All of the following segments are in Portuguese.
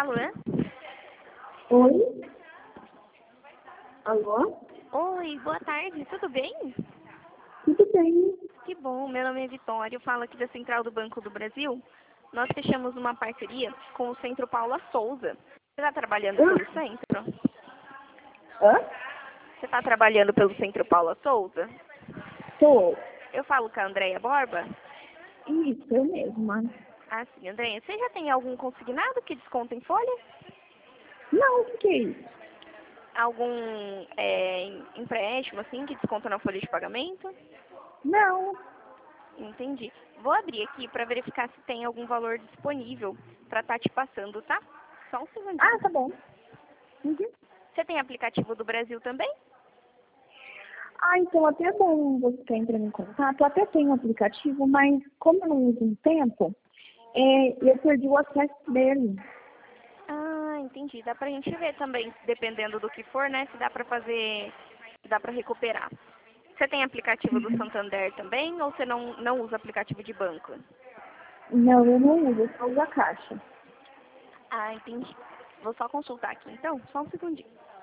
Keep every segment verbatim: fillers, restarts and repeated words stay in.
Alô? Oi? Alô? Oi, boa tarde, tudo bem? Tudo bem? Que bom, meu nome é Vitória, eu falo aqui da Central do Banco do Brasil. Nós fechamos uma parceria com o Centro Paula Souza. Você está trabalhando Hã? pelo centro? Hã? Você está trabalhando pelo Centro Paula Souza? Tô. Eu falo com a Andréia Borba? Isso, eu mesma. Ah, sim, Andréia. Você já tem algum consignado que desconta em folha? Não, o que que é isso? Algum é, empréstimo, assim, que desconta na folha de pagamento? Não. Entendi. Vou abrir aqui para verificar se tem algum valor disponível para estar te passando, tá? Só um segundinho. Ah, tá bom. Uhum. Você tem aplicativo do Brasil também? Ah, então até é bom você estar entrando em contato. Eu até tenho um aplicativo, mas como eu não uso um tempo, é, eu perdi o acesso dele. Ah, entendi. Dá pra gente ver também, dependendo do que for, né? Se dá pra fazer, se dá pra recuperar. Você tem aplicativo do Santander também ou você não, não usa aplicativo de banco? Não, eu não uso, eu só uso a caixa. Ah, entendi. Vou só consultar aqui então, só um segundinho.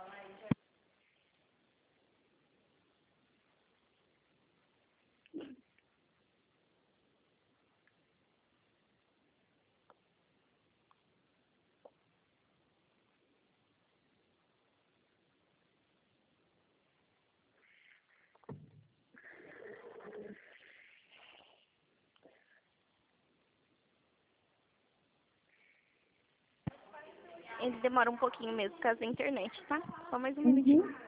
Ele demora um pouquinho mesmo por causa da internet, tá? Só mais um minutinho. Uhum.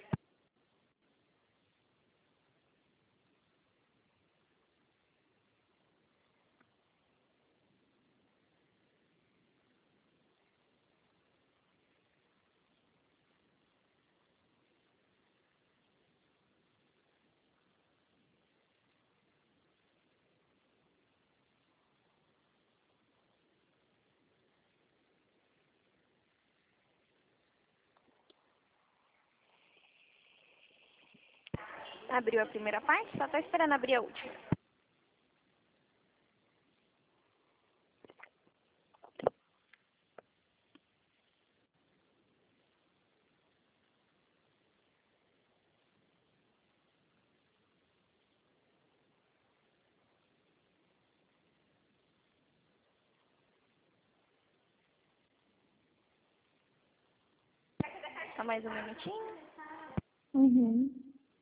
Abriu a primeira parte, só tá esperando abrir a última. Só mais um minutinho. Uhum.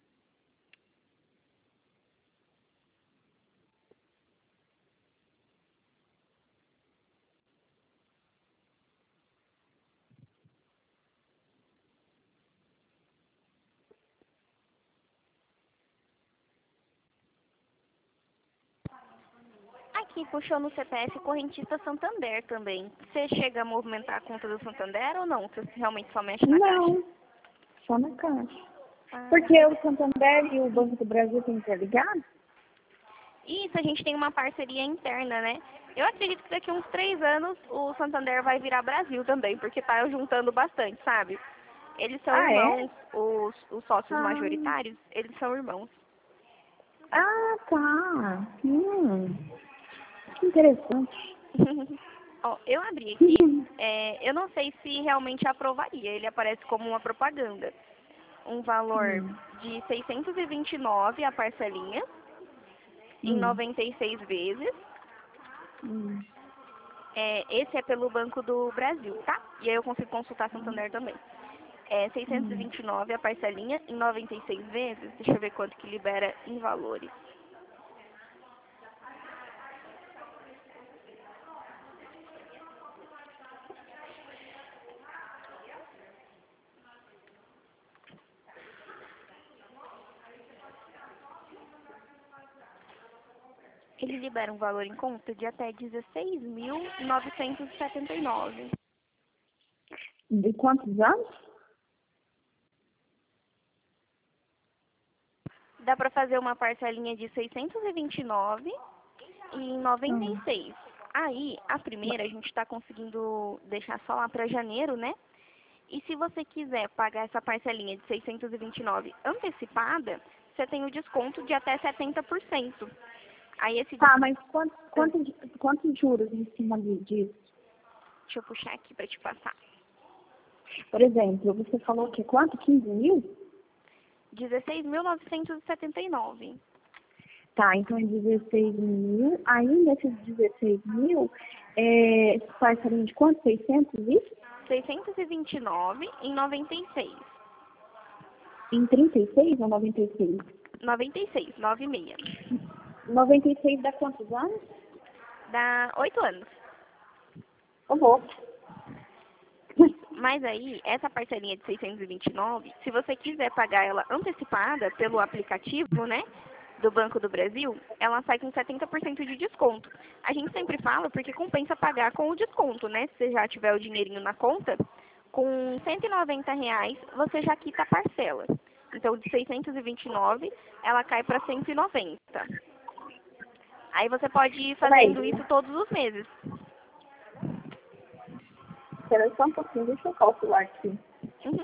Aqui puxou no C P F correntista Santander também. Você chega a movimentar a conta do Santander ou não? Você realmente só mexe na caixa? Não, só na caixa. Ah. Porque o Santander e o Banco do Brasil estão interligados? Isso, a gente tem uma parceria interna, né? Eu acredito que daqui a uns três anos o Santander vai virar Brasil também, porque tá juntando bastante, sabe? Eles são Ah, é? irmãos, os, os sócios Ah, majoritários, eles são irmãos. ah tá. Hum, que interessante. Ó, eu abri aqui, é, eu não sei se realmente aprovaria, ele aparece como uma propaganda. Um valor Hum, de seiscentos e vinte e nove a parcelinha, em hum, noventa e seis vezes. hum, É, esse é pelo Banco do Brasil, tá? E aí eu consigo consultar Santander também. É seiscentos e hum. vinte e nove a parcelinha em noventa e seis vezes. Deixa eu ver quanto que libera em valores. Ele libera um valor em conta de até dezesseis mil novecentos e setenta e nove. De quantos anos? Dá para fazer uma parcelinha de seiscentos e vinte e nove e em noventa e Hum. seis. Aí, a primeira a gente está conseguindo deixar só lá para janeiro, né? E se você quiser pagar essa parcelinha de seiscentos e vinte e nove antecipada, você tem o desconto de até setenta por cento. Aí esse Tá, desconto... mas quantos, quantos, quantos juros em cima de- disso? Deixa eu puxar aqui para te passar. Por exemplo, você falou que quanto? quinze mil? dezesseis mil novecentos e setenta e nove. Tá, então é dezesseis mil. Aí nesses dezesseis mil, é, parcelinha de quanto? seiscentos e? seiscentos e vinte e nove em noventa e seis. Em trinta e seis ou noventa e seis? noventa e seis, nove e seis. noventa e seis dá quantos anos? Dá oito anos. Eu vou. Mas aí, essa parcelinha de seiscentos e vinte e nove, se você quiser pagar ela antecipada pelo aplicativo, né, do Banco do Brasil, ela sai com setenta por cento de desconto. A gente sempre fala porque compensa pagar com o desconto, né? Se você já tiver o dinheirinho na conta, com cento e noventa reais você já quita a parcela. Então, de seiscentos e vinte e nove, ela cai para cento e noventa. Aí você pode ir fazendo isso todos os meses. Espera só um pouquinho, deixa eu calcular aqui. Uhum.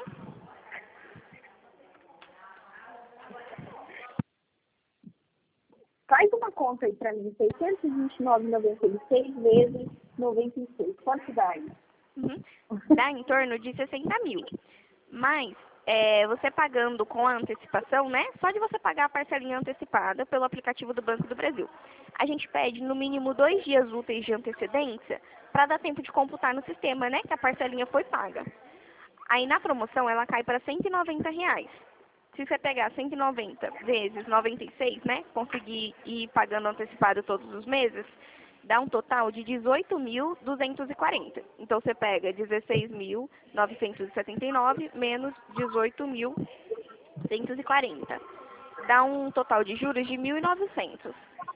Faz uma conta aí pra mim, seiscentos e vinte e nove vírgula noventa e seis vezes noventa e seis. Quanto dá aí? Uhum. Dá em torno de sessenta mil. Mas, é, você pagando com a antecipação, né? Só de você pagar a parcelinha antecipada pelo aplicativo do Banco do Brasil. A gente pede no mínimo dois dias úteis de antecedência para dar tempo de computar no sistema, né? Que a parcelinha foi paga. Aí na promoção ela cai para cento e noventa reais. Se você pegar cento e noventa vezes noventa e seis, né? Conseguir ir pagando antecipado todos os meses, dá um total de dezoito mil duzentos e quarenta. Então você pega dezesseis mil novecentos e setenta e nove menos dezoito mil duzentos e quarenta. Dá um total de juros de mil e novecentos.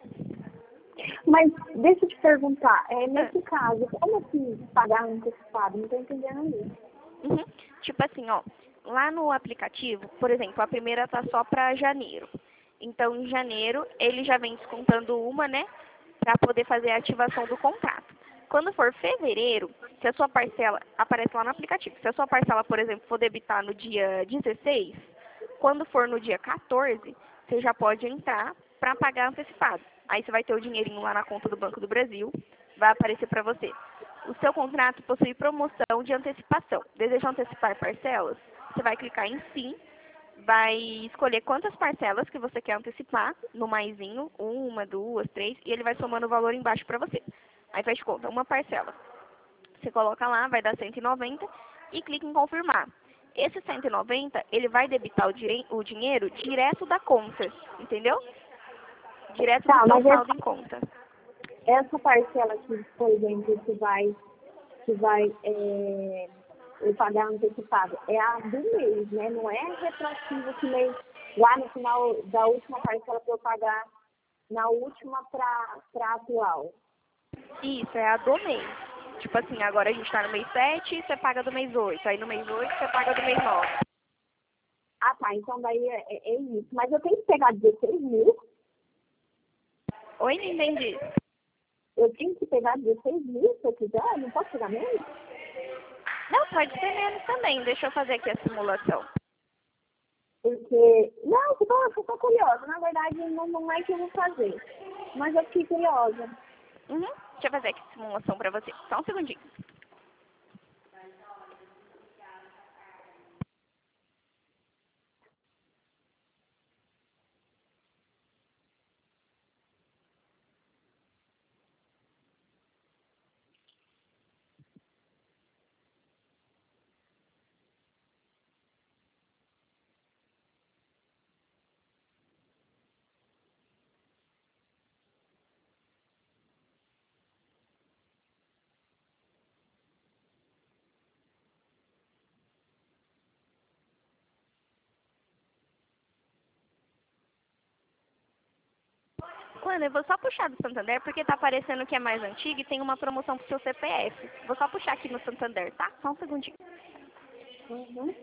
Mas deixa eu te perguntar, é, nesse caso, como assim pagar antecipado? Não tô entendendo isso. Uhum. Tipo assim, ó, lá no aplicativo, por exemplo, a primeira tá só para janeiro. Então, em janeiro, ele já vem descontando uma, né, para poder fazer a ativação do contrato. Quando for fevereiro, se a sua parcela, aparece lá no aplicativo, se a sua parcela, por exemplo, for debitar no dia dezesseis, quando for no dia quatorze, você já pode entrar para pagar antecipado. Aí você vai ter o dinheirinho lá na conta do Banco do Brasil, vai aparecer para você. O seu contrato possui promoção de antecipação. Deseja antecipar parcelas? Você vai clicar em sim, vai escolher quantas parcelas que você quer antecipar no maisinho, uma, duas, três, e ele vai somando o valor embaixo para você. Aí faz de conta, uma parcela. Você coloca lá, vai dar cento e noventa e clica em confirmar. Esse cento e noventa, ele vai debitar o, dire... o dinheiro direto da conta, entendeu? Direto Tá, do seu mas saldo essa, em conta. essa parcela que, por exemplo, que vai, que vai é, eu pagar antecipado, é a do mês, né? Não é retroativo que mês, lá no final da última parcela para eu pagar na última para atual. Isso, é a do mês. Tipo assim, agora a gente tá no mês sete, você paga do mês oito. Aí no mês oito, você paga do mês nove. Ah, tá. Então daí é, é, é isso. Mas eu tenho que pegar dezesseis mil. Oi, não entendi. Eu tenho que pegar dezesseis mil se eu quiser? Eu não posso pegar menos? Não, pode ser menos também. Deixa eu fazer aqui a simulação. Porque. Não, eu tô, eu tô curiosa. Na verdade, não, não é que eu vou fazer. Mas eu fiquei curiosa. Uhum. Deixa eu fazer aqui a simulação pra você. Só um segundinho. Mano, eu vou só puxar do Santander porque tá aparecendo que é mais antigo e tem uma promoção pro seu C P F. Vou só puxar aqui no Santander, tá? Só um segundinho. Uhum.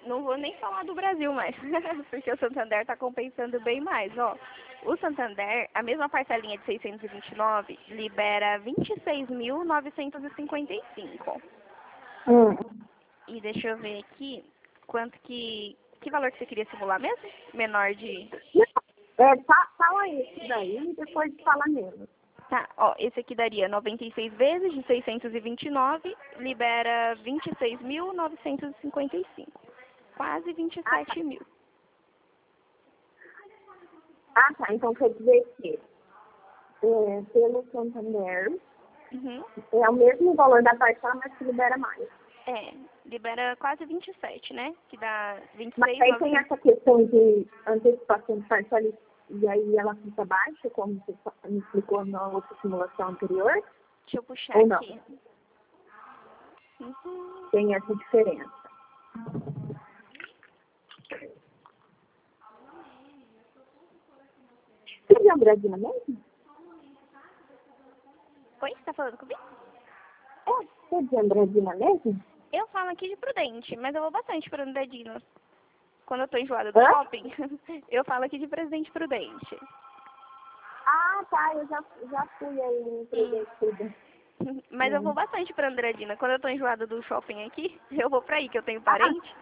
não vou nem falar do Brasil mais, porque o Santander está compensando bem mais, ó. O Santander, a mesma parcelinha de seiscentos e vinte e nove, libera vinte e seis mil novecentos e cinquenta e cinco. Hum. E deixa eu ver aqui, quanto que... Que valor que você queria simular mesmo? Menor de... É, fa- fala isso daí e depois fala menos. Tá, ó, esse aqui daria noventa e seis vezes de seiscentos e vinte e nove, libera vinte e seis mil novecentos e cinquenta e cinco. Quase vinte e sete mil. Ah, tá. Então quer dizer que é, pelo Santander Uhum. é o mesmo valor da parcela, mas que libera mais. É, libera quase vinte e sete, né? Que dá vinte e Mas seis aí tem novecentos. essa questão de antecipação de parcela e aí ela fica baixa, como você fa- me explicou na outra simulação anterior, Deixa eu puxar ou não? aqui. Uhum. Tem essa diferença. Você é de Andradina mesmo? Oi, você tá falando comigo? É, você é de Andradina mesmo? Eu falo aqui de Prudente, mas eu vou bastante para Andradina. Quando eu tô enjoada do Hã? shopping, eu falo aqui de Presidente Prudente. Ah, tá, eu já, já fui aí em Prudente, Prudente. Mas eu vou Hum. bastante pra Andradina. Quando eu tô enjoada do shopping aqui, eu vou pra aí, que eu tenho Ah, parente.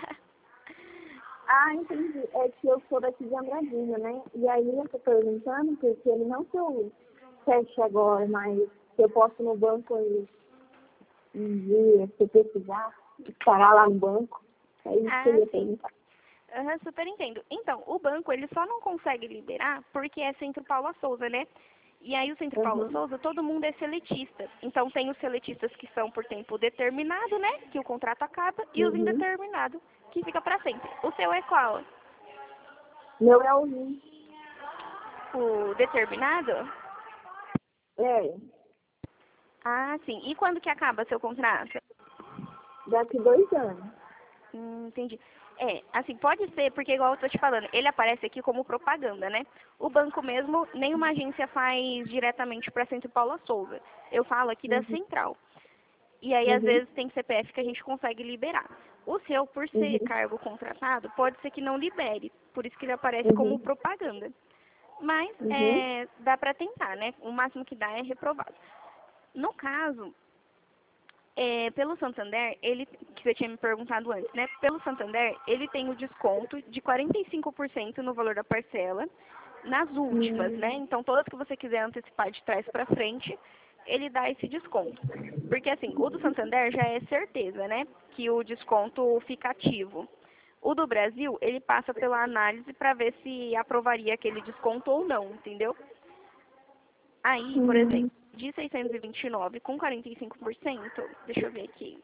ah, entendi. É que eu sou daqui de Andradina, né? E aí eu tô perguntando, porque ele não que eu feche agora, mas se eu posso ir no banco e um dia, se precisar, parar lá no banco. É isso que Ah, eu ia sim. perguntar. Aham, super entendo. Então, o banco, ele só não consegue liberar porque é Centro Paula Souza, né? E aí o Centro Paula Uhum. Souza, todo mundo é seletista. Então, tem os seletistas que são por tempo determinado, né? Que o contrato acaba, e os Uhum. indeterminados, que fica pra sempre. O seu é qual? Meu é o Rio. O determinado? É, Ah, sim. E quando que acaba seu contrato? daqui dois anos. Hum, entendi. É, assim, pode ser, porque igual eu tô te falando, ele aparece aqui como propaganda, né? O banco mesmo, nenhuma agência faz diretamente para Centro Paula Souza. Eu falo aqui da Uhum. Central. E aí, às Uhum. vezes, tem C P F que a gente consegue liberar. O seu, por ser Uhum. cargo contratado, pode ser que não libere. Por isso que ele aparece como Uhum. propaganda. Mas, Uhum. é, dá para tentar, né? O máximo que dá é reprovado. No caso, é, pelo Santander, ele, que você tinha me perguntado antes, né? Pelo Santander, ele tem o desconto de quarenta e cinco por cento no valor da parcela nas últimas, né? Uhum. Então, todas que você quiser antecipar de trás para frente, ele dá esse desconto. Porque, assim, o do Santander já é certeza, né? Que o desconto fica ativo. O do Brasil, ele passa pela análise para ver se aprovaria aquele desconto ou não, entendeu? Aí, por Uhum. exemplo, de seiscentos e vinte e nove com quarenta e cinco por cento, deixa eu ver aqui,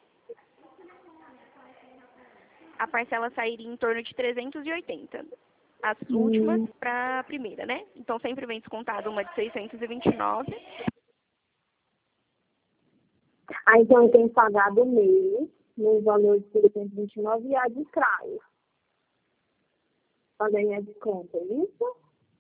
a parcela sairia em torno de trezentos e oitenta. As últimas Uhum. para a primeira, né? Então sempre vem descontado uma de seiscentos e vinte e nove. Ah, então eu tenho pagado o mês, no valor de seiscentos e vinte e nove e a de trás, para ganhar desconto, é isso?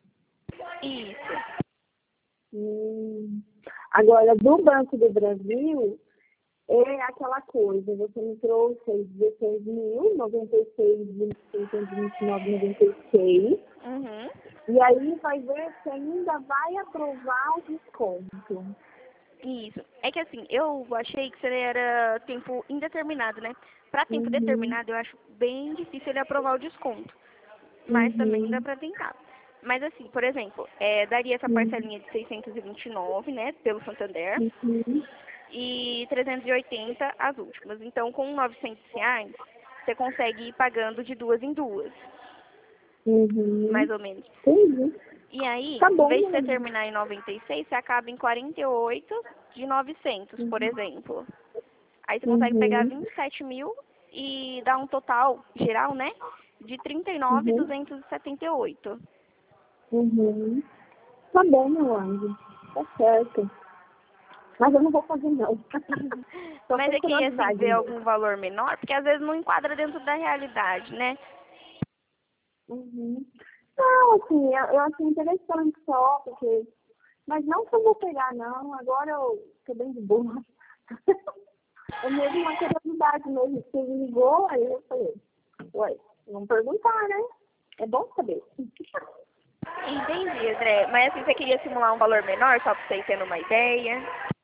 Isso. Hum. Agora, do Banco do Brasil, é aquela coisa, você me trouxe aí dezesseis mil, noventa e seis mil, seiscentos e vinte e nove, noventa e seis, Uhum. e aí vai ver se ainda vai aprovar o desconto. Isso. É que assim, eu achei que seria era tempo indeterminado, né? Para tempo Uhum. determinado, eu acho bem difícil ele aprovar o desconto. Mas também dá Uhum. para tentar. Mas assim, por exemplo, é, daria essa Uhum. parcelinha de seiscentos e vinte e nove, né, pelo Santander, Uhum. e trezentos e oitenta as últimas. Então, com novecentos reais, você consegue ir pagando de duas em duas, mais Uhum. ou menos. Entendi. E aí, Tá em bom, vez de você né? terminar em noventa e seis, você acaba em quarenta e oito de novecentos, por Uhum. exemplo. Aí você consegue pegar Uhum. vinte e sete mil e dar um total geral, né, de trinta e nove mil Uhum. duzentos e setenta e oito. Uhum. Tá bom, meu anjo. Tá certo. Mas eu não vou fazer, não. Só Mas por é que, assim, curiosidade ver mesmo. algum valor menor, porque às vezes não enquadra dentro da realidade, né? Uhum. Não, assim, eu, eu achei interessante só, porque... Mas não que eu vou pegar, não. Agora eu tô bem de boa. É mesmo uma curiosidade mesmo. Você me ligou, aí eu falei. Ué, vamos perguntar, né? É bom saber. Entendi, André. Mas assim, você queria simular um valor menor, só pra você ir tendo uma ideia?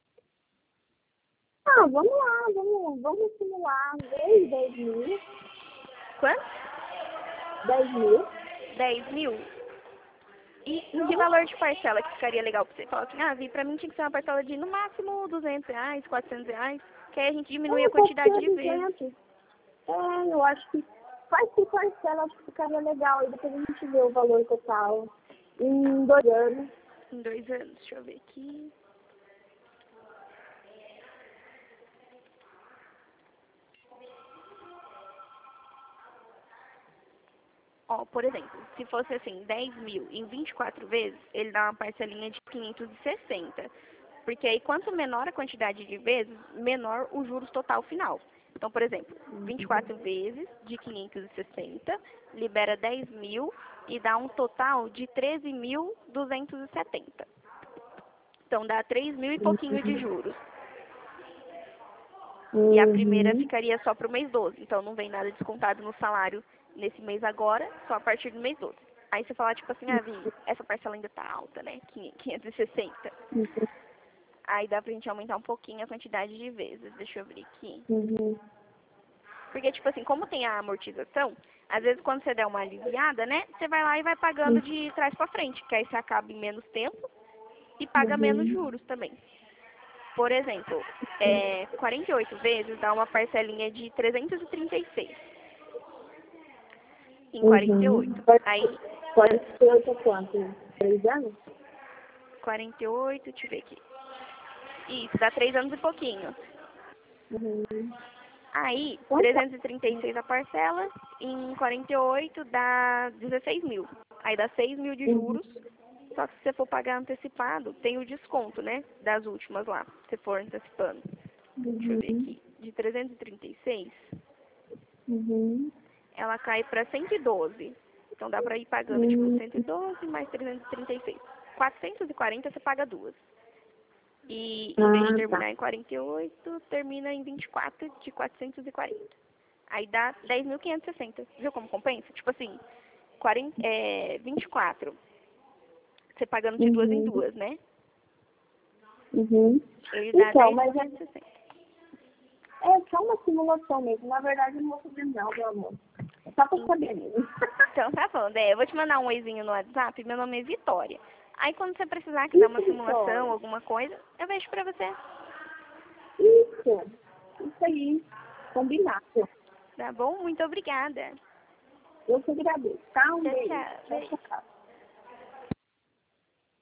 Ah, vamos lá, vamos, vamos simular dez, dez mil. Quanto? dez mil. dez mil? E que Uhum. valor de parcela que ficaria legal pra você? Falar assim, ah, Vi, pra mim tinha que ser uma parcela de no máximo duzentos reais, quatrocentos reais, que aí a gente diminui É, a pode quantidade ser de vezes. duzentos. É, eu acho que faz que parcela, acho que ficaria legal. Aí depois a gente vê o valor total em dois anos. Em dois anos, deixa eu ver aqui. Ó, por exemplo, se fosse assim, dez mil em vinte e quatro vezes, ele dá uma parcelinha de quinhentos e sessenta. Porque aí, quanto menor a quantidade de vezes, menor o juros total final. Então, por exemplo, vinte e quatro vezes de quinhentos e sessenta, libera dez mil e dá um total de treze mil duzentos e setenta. Então, dá três mil e pouquinho de juros. E a primeira Uhum. ficaria só para o mês doze. Então, não vem nada descontado no salário nesse mês agora, só a partir do mês doze. Aí você fala, tipo assim, ah, Vi, essa parcela ainda tá alta, né? quinhentos e sessenta. Uhum. Aí dá pra gente aumentar um pouquinho a quantidade de vezes. Deixa eu abrir aqui. Uhum. Porque, tipo assim, como tem a amortização, às vezes quando você der uma aliviada, né? Você vai lá e vai pagando de trás pra frente. Que aí você acaba em menos tempo e paga menos Uhum. juros também. Por exemplo, é, quarenta e oito vezes dá uma parcelinha de trezentos e trinta e seis. Em quarenta e Uhum. oito. Pode, Aí, pode ser até quanto? Três anos? quarenta e oito, deixa eu ver aqui. Isso, dá três anos e pouquinho. Uhum. Aí, Então tá. trezentos e trinta e seis a parcela, em quarenta e oito dá dezesseis mil. Aí dá seis mil de Uhum. juros, só que se você for pagar antecipado, tem o desconto, né, das últimas lá, se for antecipando. Deixa eu ver Uhum. aqui. De trezentos e trinta e seis, Uhum. ela cai para cento e doze. Então dá para ir pagando, tipo, Uhum. cento e doze mais trezentos e trinta e seis. quatrocentos e quarenta você paga duas. E em vez de Ah, tá. terminar em quarenta e oito, termina em vinte e quatro de quatrocentos e quarenta. Aí dá dez mil quinhentos e sessenta. Viu como compensa? Tipo assim, quarenta, é, vinte e quatro. Você pagando de duas em Uhum. duas, né? Uhum. Ele dá Então, dez mil mas é, quinhentos e sessenta. é só uma simulação mesmo. Na verdade, eu não vou fazer não, meu amor. É só pra saber mesmo. Então tá bom, Dé. Eu vou te mandar um oizinho no WhatsApp. Meu nome é Vitória. Aí quando você precisar que dá uma Isso, simulação, Vitória. alguma coisa, eu vejo pra você. Isso. Isso aí. Combinado. Tá bom? Muito obrigada. Eu que agradeço, tá? Um Tchau, beijo.